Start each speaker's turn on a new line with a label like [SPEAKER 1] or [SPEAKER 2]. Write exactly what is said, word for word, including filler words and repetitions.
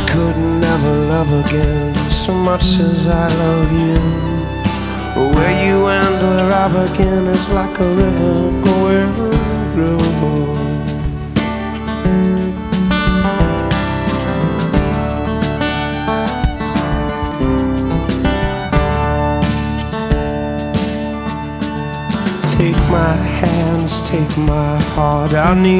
[SPEAKER 1] could never love again so much as I love you. Where you end, where I begin is like a river going through. Take my hands, take my heart, I need